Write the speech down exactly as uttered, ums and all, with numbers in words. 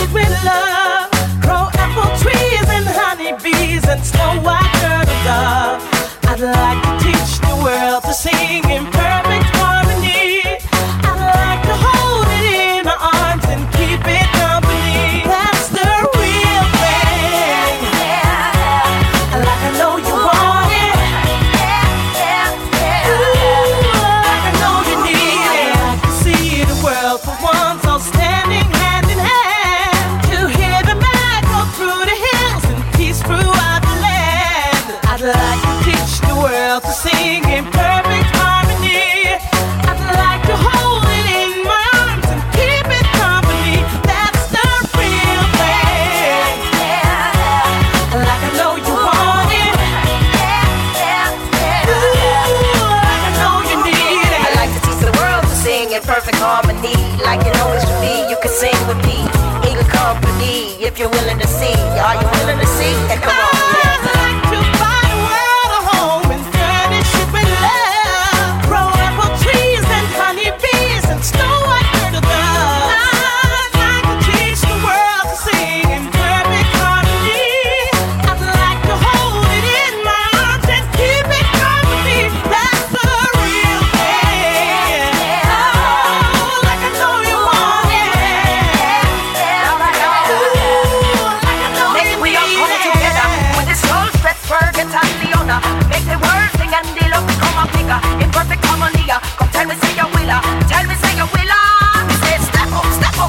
with love. Grow apple trees and honeybees and snow white turtle doves. I'd like to teach the world to sing in perfect harmony. I'd like to hold it in my arms and keep it company. That's the real thing. Like I know you want it. Ooh, like I know you need it. I'd like to see the world for once all standing hand in hand. To hear the man go through the hills and peace throughout the land. I'd like to teach the world to sing in perfect harmony. I'd like to hold it in my arms and keep it company. That's the real thing. Like I know you want it. Ooh, like I know you need it. I like to teach the world to sing in perfect harmony. Like it always should be, you can sing with me in company. If you're willing to see, are you